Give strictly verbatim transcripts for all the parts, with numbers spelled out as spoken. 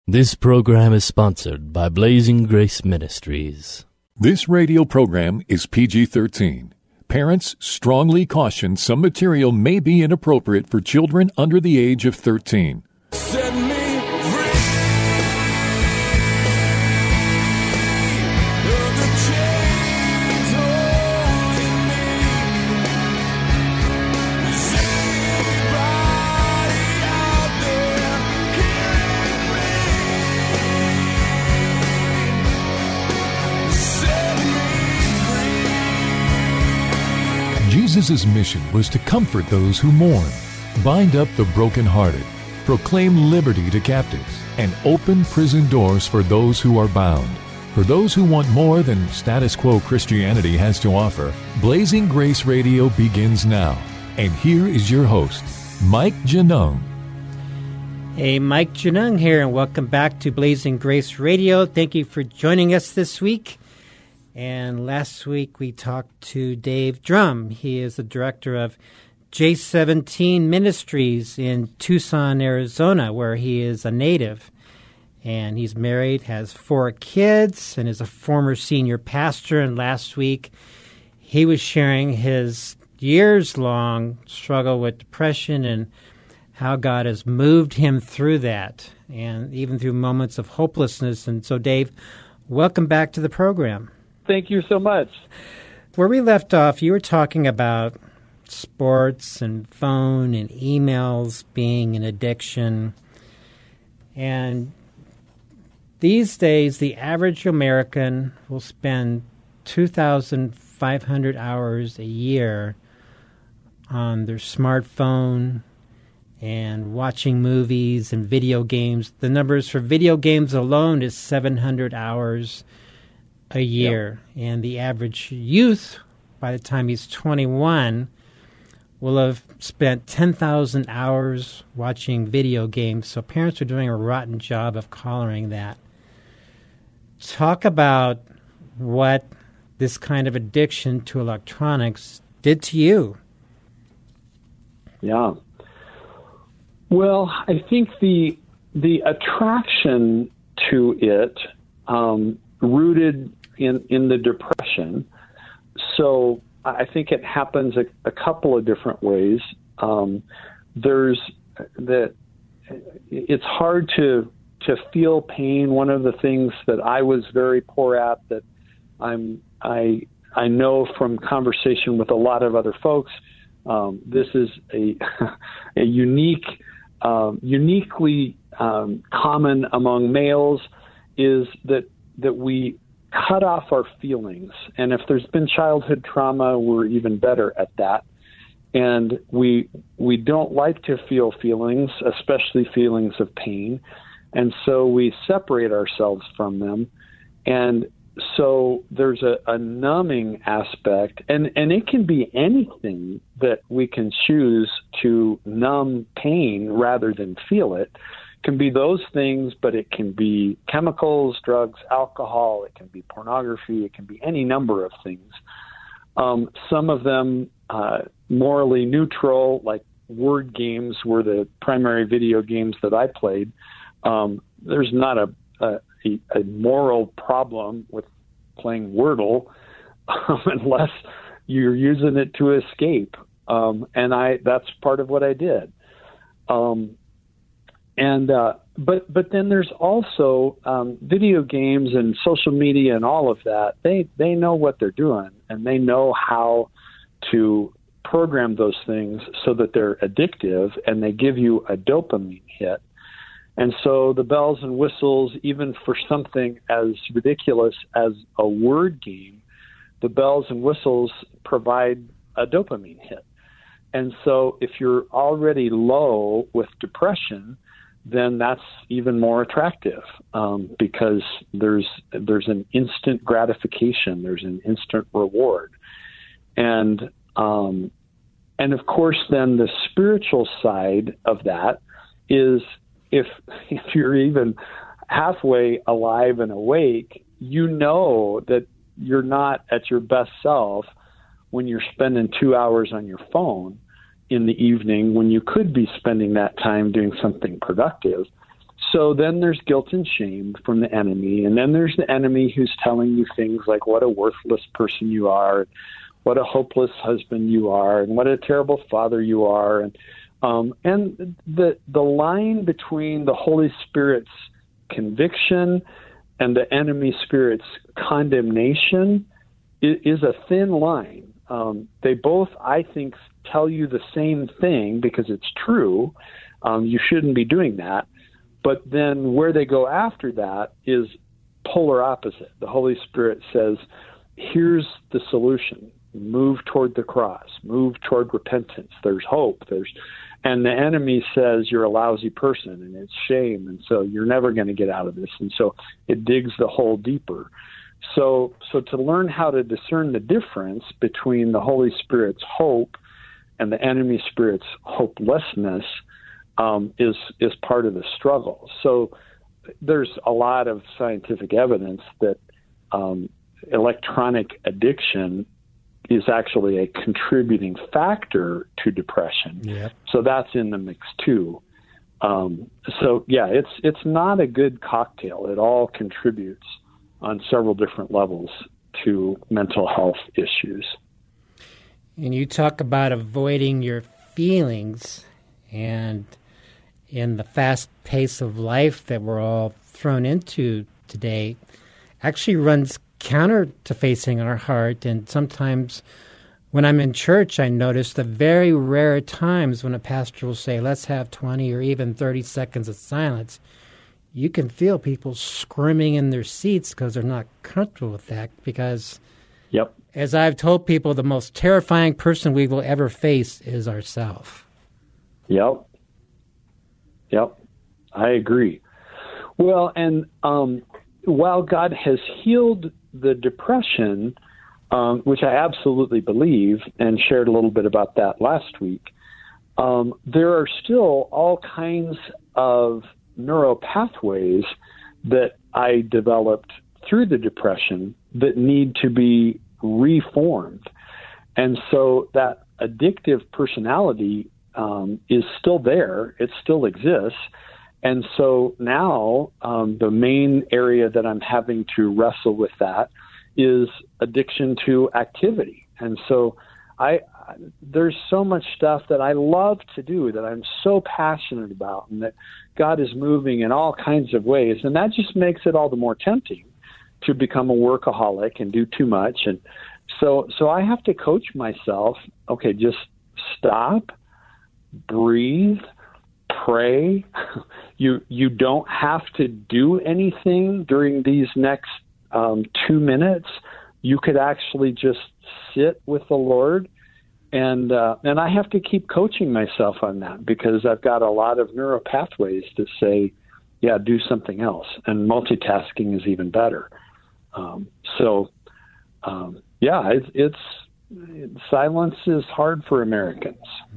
This program is sponsored by Blazing Grace Ministries. This radio program is P G thirteen. Parents strongly caution some material may be inappropriate for children under the age of thirteen. Set me free of the chains holding me. Is anybody out there hearing me? Set me free. Jesus' mission was to comfort those who mourn, bind up the brokenhearted, proclaim liberty to captives, and open prison doors for those who are bound. For those who want more than status quo Christianity has to offer, Blazing Grace Radio begins now. And here is your host, Mike Genung. Hey, Mike Genung here, and welcome back to Blazing Grace Radio. Thank you for joining us this week. And last week we talked to Dave Drum. He is the director of J seventeen Ministries in Tucson, Arizona, where he is a native. And he's married, has four kids, and is a former senior pastor. And last week, he was sharing his years-long struggle with depression and how God has moved him through that, and even through moments of hopelessness. And so, Dave, welcome back to the program. Thank you so much. Where we left off, you were talking about sports and phone and emails being an addiction. And these days, the average American will spend two thousand five hundred hours a year on their smartphone and watching movies and video games. The numbers for video games alone is seven hundred hours a year. Yep. And the average youth, by the time he's twenty-one, will have spent ten thousand hours watching video games. So parents are doing a rotten job of collaring that. Talk about what this kind of addiction to electronics did to you. Yeah. Well, I think the the attraction to it um, rooted in, in the depression. So I think it happens a, a couple of different ways. Um, there's that it's hard to to feel pain. One of the things that I was very poor at, that I'm I I know from conversation with a lot of other folks, um, this is a a unique um, uniquely um, common among males, is that that we cut off our feelings. And if there's been childhood trauma, we're even better at that. And we we don't like to feel feelings, especially feelings of pain. And so we separate ourselves from them. And so there's a, a numbing aspect, and, and it can be anything that we can choose to numb pain rather than feel it. Can be those things, but it can be chemicals, drugs, alcohol, it can be pornography, it can be any number of things. Um, some of them uh, morally neutral, like word games were the primary video games that I played. Um, there's not a, a, a moral problem with playing Wordle um, unless you're using it to escape. Um, and I that's part of what I did. Um, And uh, but but then there's also um, video games and social media and all of that. They they know what they're doing, and they know how to program those things so that they're addictive, and they give you a dopamine hit. And so the bells and whistles, even for something as ridiculous as a word game, the bells and whistles provide a dopamine hit. And so if you're already low with depression, then that's even more attractive um, because there's there's an instant gratification, there's an instant reward, and um, and of course then the spiritual side of that is if if you're even halfway alive and awake, you know that you're not at your best self when you're spending two hours on your phone in the evening when you could be spending that time doing something productive. So then there's guilt and shame from the enemy. And then there's the enemy who's telling you things like what a worthless person you are, what a hopeless husband you are, and what a terrible father you are. And um, and the the line between the Holy Spirit's conviction and the enemy spirit's condemnation is, is a thin line. Um, they both, I think, tell you the same thing because it's true. Um, you shouldn't be doing that. But then where they go after that is polar opposite. The Holy Spirit says, here's the solution. Move toward the cross. Move toward repentance. There's hope. There's, and the enemy says you're a lousy person and it's shame. And so you're never going to get out of this. And so it digs the hole deeper. So, so to learn how to discern the difference between the Holy Spirit's hope and the enemy spirit's hopelessness um, is is part of the struggle. So there's a lot of scientific evidence that um, electronic addiction is actually a contributing factor to depression. Yep. So that's in the mix too. Um, so yeah, it's it's not a good cocktail. It all contributes on several different levels to mental health issues. And you talk about avoiding your feelings, and in the fast pace of life that we're all thrown into today, actually runs counter to facing our heart. And sometimes when I'm in church, I notice the very rare times when a pastor will say, let's have twenty or even thirty seconds of silence. You can feel people squirming in their seats because they're not comfortable with that. Because, yep, as I've told people, the most terrifying person we will ever face is ourselves. Yep. Yep. I agree. Well, and um, while God has healed the depression, um, which I absolutely believe, and shared a little bit about that last week, um, there are still all kinds of neural pathways that I developed through the depression that need to be reformed. And so that addictive personality um, is still there. It still exists. And so now um, the main area that I'm having to wrestle with that is addiction to activity. And so I, there's so much stuff that I love to do that I'm so passionate about, and that God is moving in all kinds of ways. And that just makes it all the more tempting to become a workaholic and do too much. And so, so I have to coach myself. Okay, just stop, breathe, pray. You, you don't have to do anything during these next um, two minutes. You could actually just sit with the Lord. And uh, and I have to keep coaching myself on that, because I've got a lot of neural pathways that say, yeah, do something else. And multitasking is even better. Um, so, um, yeah, it's, it's it, silence is hard for Americans.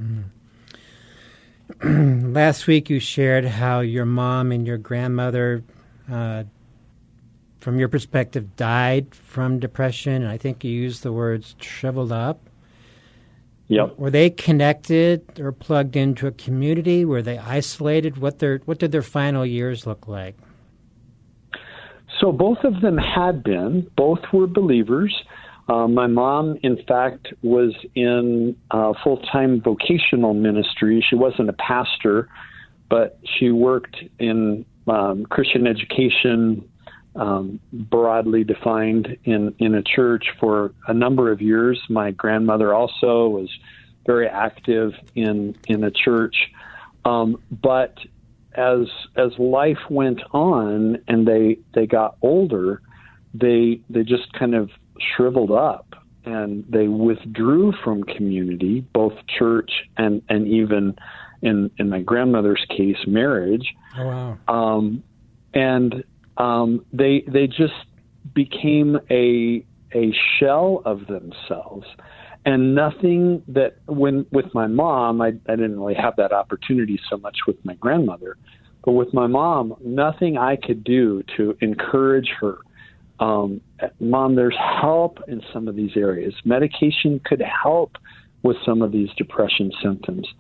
Mm. Last week you shared how your mom and your grandmother, uh, from your perspective, died from depression. And I think you used the words shriveled up. Yep. Were they connected or plugged into a community? Were they isolated? What their what did their final years look like? So both of them had been. Both were believers. Uh, my mom, in fact, was in uh, full-time vocational ministry. She wasn't a pastor, but she worked in um, Christian education, um, broadly defined in, in a church for a number of years. My grandmother also was very active in in a church. Um, but as as life went on and they they got older, they they just kind of shriveled up, and they withdrew from community, both church and, and even in, in my grandmother's case, marriage. Oh, wow. Um, and um, they they just became a a shell of themselves. And nothing that, when with my mom, I, I didn't really have that opportunity so much with my grandmother, but with my mom, nothing I could do to encourage her. Um, Mom, there's help in some of these areas. Medication could help with some of these depression symptoms.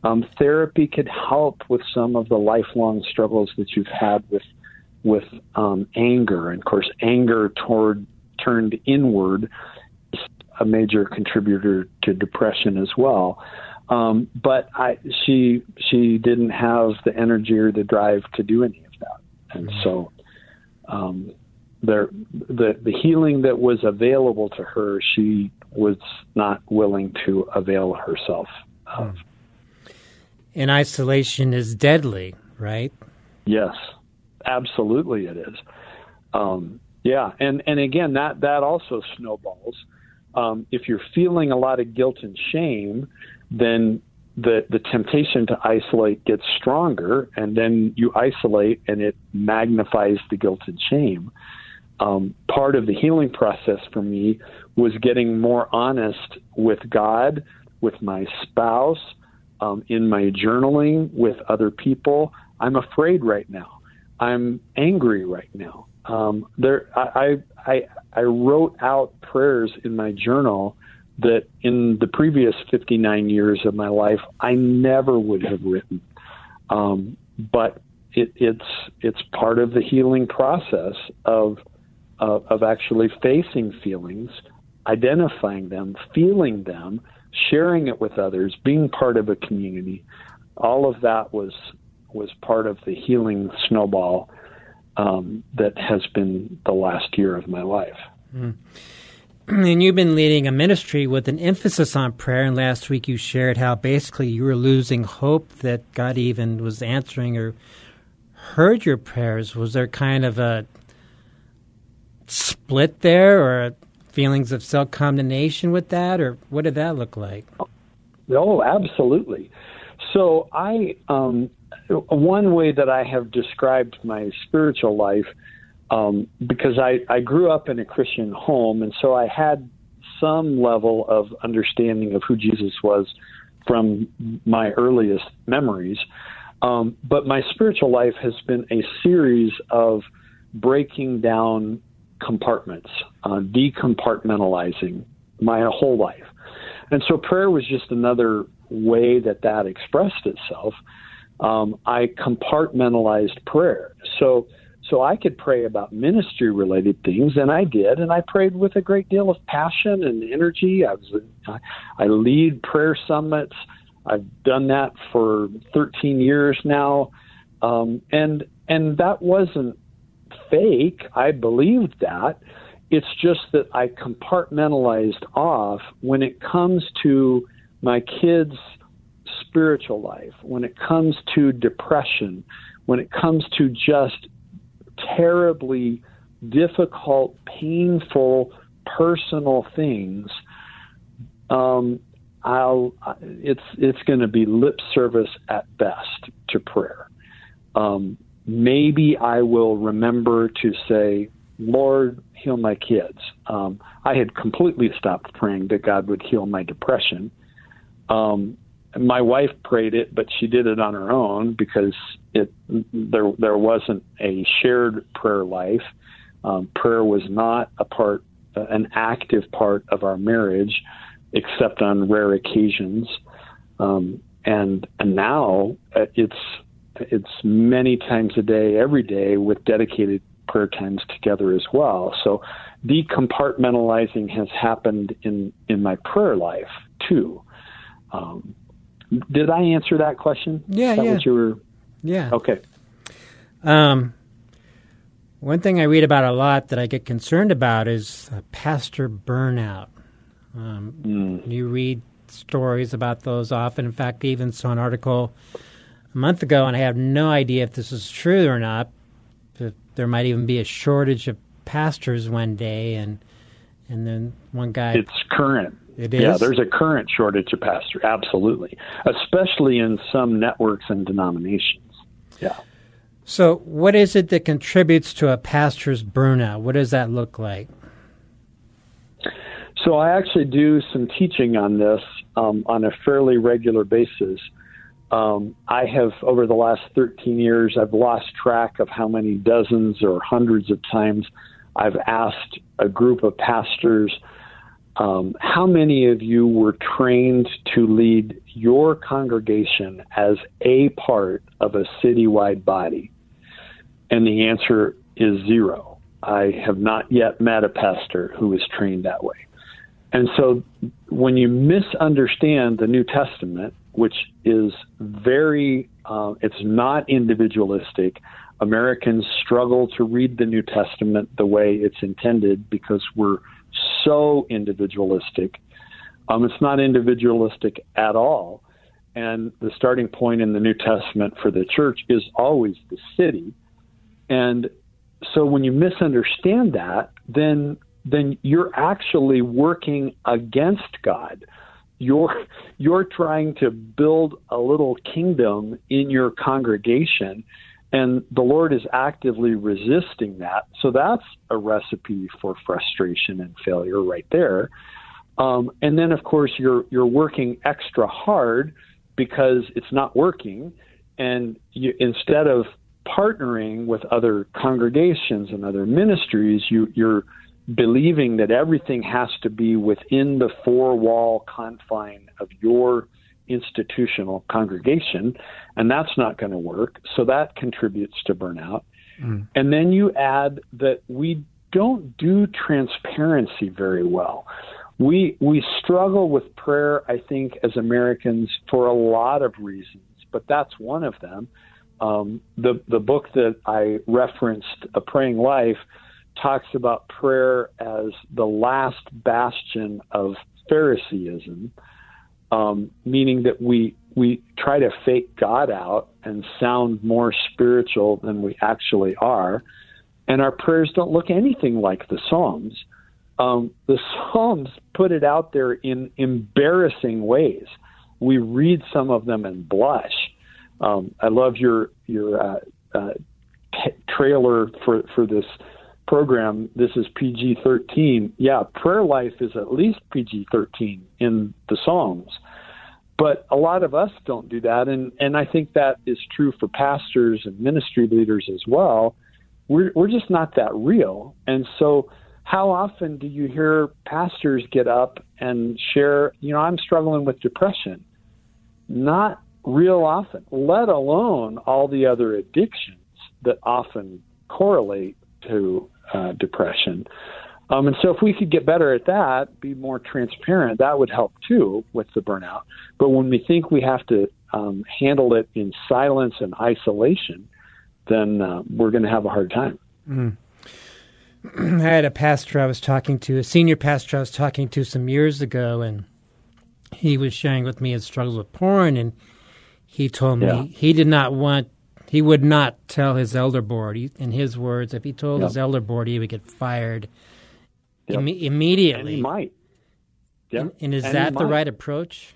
Um, therapy could help with some of the lifelong struggles that you've had with with um, anger. And of course, anger toward turned inward is a major contributor to depression as well. Um, but I, she she didn't have the energy or the drive to do any of that, and so um, there the the healing that was available to her, she was not willing to avail herself of. And isolation is deadly, right? Yes, absolutely it is. Um, yeah, and, and again, that, that also snowballs. Um, if you're feeling a lot of guilt and shame, then the, the temptation to isolate gets stronger, and then you isolate and it magnifies the guilt and shame. Um, part of the healing process for me was getting more honest with God, with my spouse, Um, in my journaling with other people. I'm afraid right now. I'm angry right now. Um, there, I, I, I wrote out prayers in my journal that in the previous fifty-nine years of my life, I never would have written. Um, but it, it's, it's part of the healing process of, uh, of actually facing feelings, identifying them, feeling them, sharing it with others, being part of a community. All of that was was part of the healing snowball um, that has been the last year of my life. Mm. And you've been leading a ministry with an emphasis on prayer, and last week you shared how basically you were losing hope that God even was answering or heard your prayers. Was there kind of a split there, or feelings of self-condemnation with that, or what did that look like? Oh, absolutely. So I, um, one way that I have described my spiritual life, um, because I, I grew up in a Christian home, and so I had some level of understanding of who Jesus was from my earliest memories. Um, but my spiritual life has been a series of breaking down compartments, uh, decompartmentalizing my whole life. And so prayer was just another way that that expressed itself. Um, I compartmentalized prayer. So, so I could pray about ministry related things, and I did, and I prayed with a great deal of passion and energy. I was, I, I lead prayer summits. I've done that for thirteen years now. Um, and, and that wasn't fake. I believed that. It's just that I compartmentalized off when it comes to my kids' spiritual life, when it comes to depression, when it comes to just terribly difficult, painful, personal things. Um, I'll it's it's going to be lip service at best to prayer. Um, Maybe I will remember to say, Lord, heal my kids. Um, I had completely stopped praying that God would heal my depression. Um, my wife prayed it, but she did it on her own because it there there wasn't a shared prayer life. Um, prayer was not a part, uh, an active part of our marriage, except on rare occasions. Um, and and now it's It's many times a day, every day, with dedicated prayer times together as well. So decompartmentalizing has happened in, in my prayer life, too. Um, did I answer that question? Yeah, Is that yeah. what you were... Yeah. Okay. Um, one thing I read about a lot that I get concerned about is uh, pastor burnout. Um, Mm. You read stories about those often. In fact, I even saw an article a month ago, and I have no idea if this is true or not. But there might even be a shortage of pastors one day, and and then one guy... It's current. It is? Yeah, there's a current shortage of pastors, absolutely, especially in some networks and denominations. Yeah. So what is it that contributes to a pastor's burnout? What does that look like? So I actually do some teaching on this um, on a fairly regular basis. Um, I have, over the last thirteen years, I've lost track of how many dozens or hundreds of times I've asked a group of pastors Um, how many of you were trained to lead your congregation as a part of a citywide body? And the answer is zero. I have not yet met a pastor who is trained that way. And so when you misunderstand the New Testament, which is very, uh, it's not individualistic. Americans struggle to read the New Testament the way it's intended because we're so individualistic. Um, it's not individualistic at all. And the starting point in the New Testament for the church is always the city. And so when you misunderstand that, then then you're actually working against God. You're you're trying to build a little kingdom in your congregation, and the Lord is actively resisting that. So that's a recipe for frustration and failure right there. Um, and then, of course, you're you're working extra hard because it's not working, and you, instead of partnering with other congregations and other ministries, you, you're believing that everything has to be within the four-wall confine of your institutional congregation, and that's not going to work. So that contributes to burnout. Mm. And then you add that we don't do transparency very well. We we struggle with prayer, I think, as Americans for a lot of reasons, but that's one of them. Um, the the book that I referenced, A Praying Life, talks about prayer as the last bastion of Phariseeism, um, meaning that we we try to fake God out and sound more spiritual than we actually are, and our prayers don't look anything like the Psalms. Um, the Psalms put it out there in embarrassing ways. We read some of them and blush. Um, I love your your uh, uh, t- trailer for, for this program. This is P G thirteen. Yeah, prayer life is at least P G thirteen in the Psalms. But a lot of us don't do that, and, and I think that is true for pastors and ministry leaders as well. We're we're just not that real. And so how often do you hear pastors get up and share, you know, I'm struggling with depression? Not real often, let alone all the other addictions that often correlate to uh, depression. Um, and so if we could get better at that, be more transparent, that would help too with the burnout. But when we think we have to um, handle it in silence and isolation, then uh, we're going to have a hard time. Mm. I had a pastor I was talking to, a senior pastor I was talking to some years ago, and he was sharing with me his struggles with porn, and he told me yeah. he did not want, he would not tell his elder board. He, in his words, if he told yep. his elder board, he would get fired yep. Im- immediately. And he might. Yep. And, and is and that the right approach?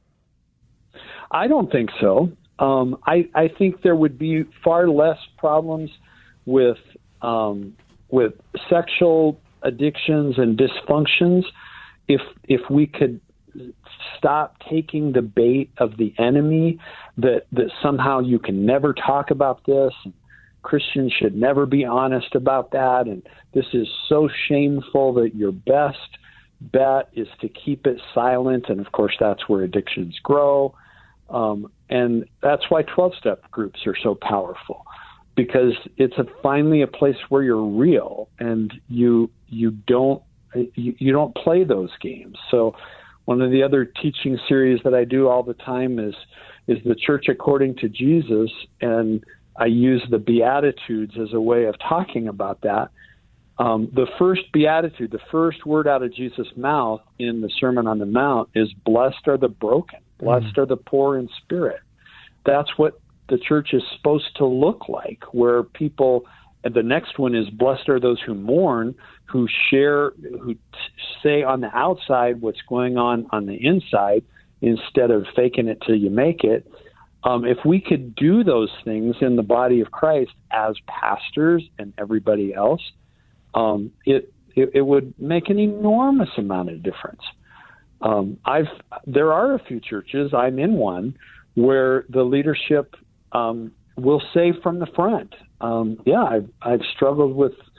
I don't think so. Um, I, I think there would be far less problems with um, with sexual addictions and dysfunctions if if we could stop taking the bait of the enemy that that somehow you can never talk about this, and Christians should never be honest about that, and this is so shameful that your best bet is to keep it silent, and of course that's where addictions grow. Um, and that's why twelve-step groups are so powerful, because it's a, finally a place where you're real and you you don't you, you don't play those games. So one of the other teaching series that I do all the time is is the Church According to Jesus, and I use the Beatitudes as a way of talking about that. Um, the first beatitude, the first word out of Jesus' mouth in the Sermon on the Mount is, "Blessed are the broken, blessed mm. are the poor in spirit." That's what the church is supposed to look like, where people, and the next one is, "Blessed are those who mourn," who share, who t- say on the outside what's going on on the inside instead of faking it till you make it. Um, if we could do those things in the body of Christ as pastors and everybody else, um, it, it it would make an enormous amount of difference. Um, I've there are a few churches, I'm in one, where the leadership um, will say from the front, um, "Yeah, I've I've struggled with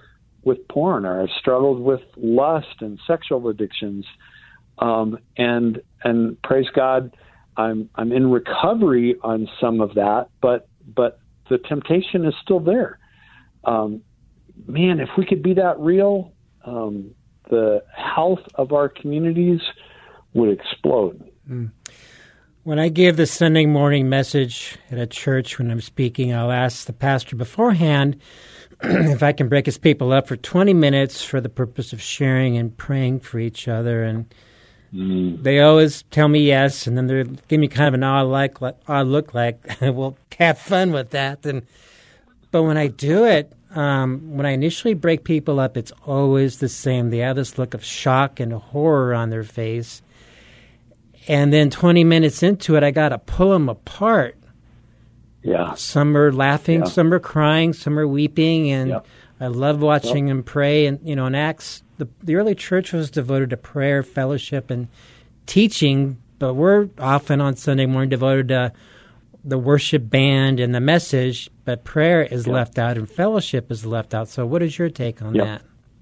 with porn, or I've struggled with lust and sexual addictions. Um, and and praise God, I'm I'm in recovery on some of that, but but the temptation is still there. Um, man, if we could be that real, um, the health of our communities would explode. Mm. When I give the Sunday morning message at a church when I'm speaking, I'll ask the pastor beforehand if I can break his people up for twenty minutes for the purpose of sharing and praying for each other. And mm. they always tell me yes, and then they give me kind of an odd, like, odd look like, well, have fun with that. And But when I do it, um, when I initially break people up, it's always the same. They have this look of shock and horror on their face. And then twenty minutes into it, I got to pull them apart. Yeah. Some are laughing, yeah. some are crying, some are weeping, and yep. I love watching yep. them pray. And, you know, in Acts, the, the early church was devoted to prayer, fellowship, and teaching, but we're often on Sunday morning devoted to the worship band and the message, but prayer is yep. left out and fellowship is left out. So what is your take on yep. that?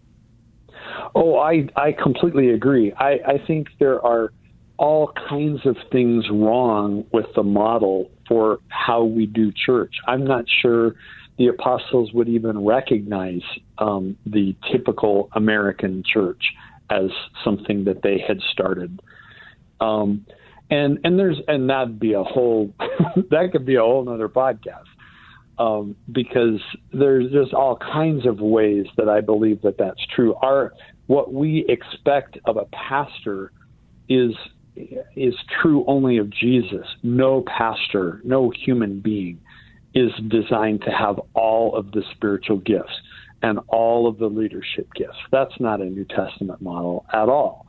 Oh, I, I completely agree. I, I think there are all kinds of things wrong with the model for how we do church. I'm not sure the apostles would even recognize um, the typical American church as something that they had started. Um, and and there's and that'd be a whole that could be a whole nother podcast um, because there's just all kinds of ways that I believe that that's true. Our what we expect of a pastor is. is true only of Jesus. No pastor, no human being is designed to have all of the spiritual gifts and all of the leadership gifts. That's not a New Testament model at all.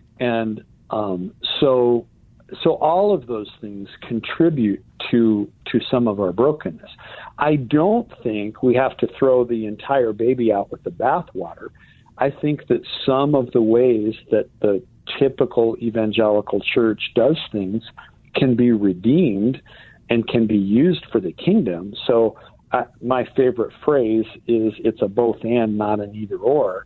And um, so so all of those things contribute to to some of our brokenness. I don't think we have to throw the entire baby out with the bathwater. I think that some of the ways that the typical evangelical church does things can be redeemed and can be used for the kingdom. So uh, my favorite phrase is it's a both and, not an either or.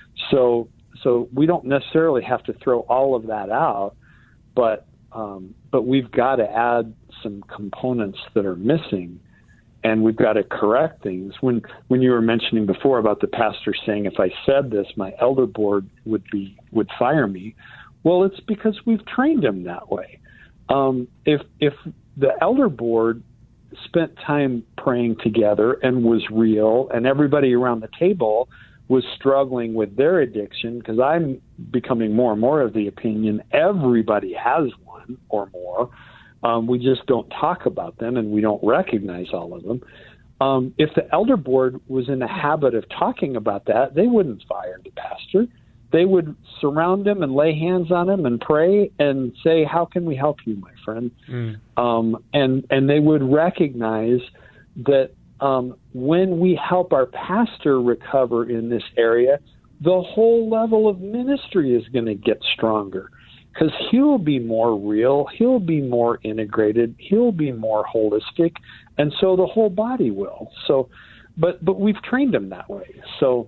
So so we don't necessarily have to throw all of that out, but um, but we've got to add some components that are missing, and we've got to correct things. When when you were mentioning before about the pastor saying, if I said this, my elder board would be would fire me. Well, it's because we've trained them that way. Um, if if the elder board spent time praying together and was real, and everybody around the table was struggling with their addiction, because I'm becoming more and more of the opinion everybody has one or more. Um, we just don't talk about them, and we don't recognize all of them. Um, if the elder board was in the habit of talking about that, they wouldn't fire the pastor. They would surround him and lay hands on him and pray and say, how can we help you, my friend? Mm. Um, and, and they would recognize that um, when we help our pastor recover in this area, the whole level of ministry is going to get stronger, because he'll be more real, he'll be more integrated, he'll be more holistic, and so the whole body will. So, but but we've trained him that way. So,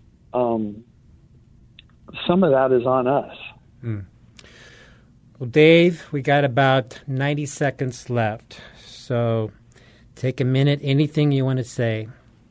um, some of that is on us. Hmm. Well, Dave, we got about ninety seconds left, so take a minute. Anything you want to say?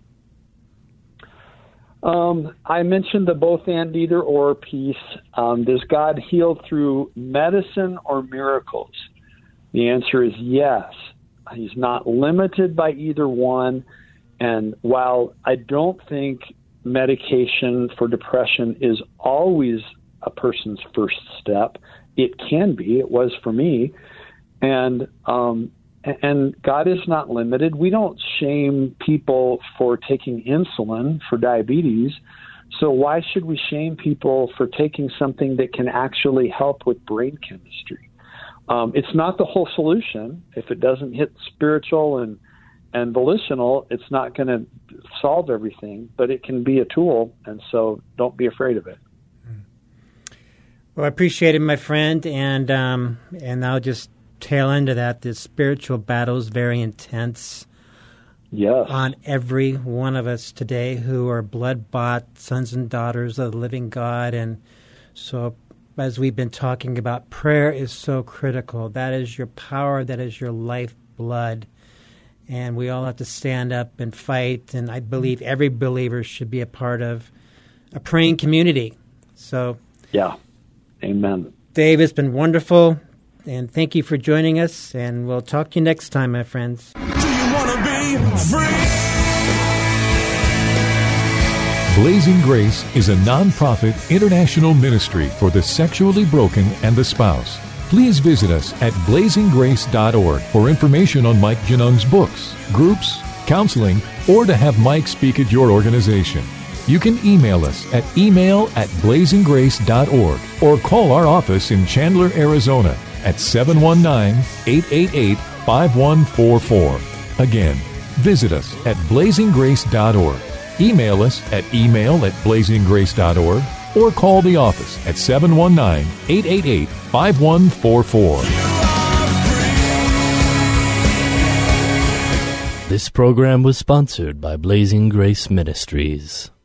Um, I mentioned the both and either or piece. Um, does God heal through medicine or miracles? The answer is yes. He's not limited by either one. And while I don't think medication for depression is always a person's first step, it can be. It was for me. And um, and God is not limited. We don't shame people for taking insulin for diabetes. So why should we shame people for taking something that can actually help with brain chemistry? Um, it's not the whole solution. If it doesn't hit spiritual and, and volitional, it's not going to solve everything, but it can be a tool. And so don't be afraid of it. Well, I appreciate it, my friend. And, um, and I'll just tail into that. This spiritual battle is very intense. Yes. on every one of us today who are blood-bought sons and daughters of the living God. And so as we've been talking about, prayer is so critical. That is your power. That is your lifeblood. And we all have to stand up and fight. And I believe every believer should be a part of a praying community. So, Yeah. Amen. Dave, it's been wonderful. And thank you for joining us. And we'll talk to you next time, my friends. Do you want to be free? Blazing Grace is a non-profit international ministry for the sexually broken and the spouse. Please visit us at blazing grace dot org for information on Mike Genung's books, groups, counseling, or to have Mike speak at your organization. You can email us at email at blazing grace dot org or call our office in Chandler, Arizona at seven one nine, eight eight eight, five one four four. Again, visit us at blazing grace dot org. Email us at email at blazing grace dot org or call the office at seven one nine, eight eight eight, five one four four. This program was sponsored by Blazing Grace Ministries.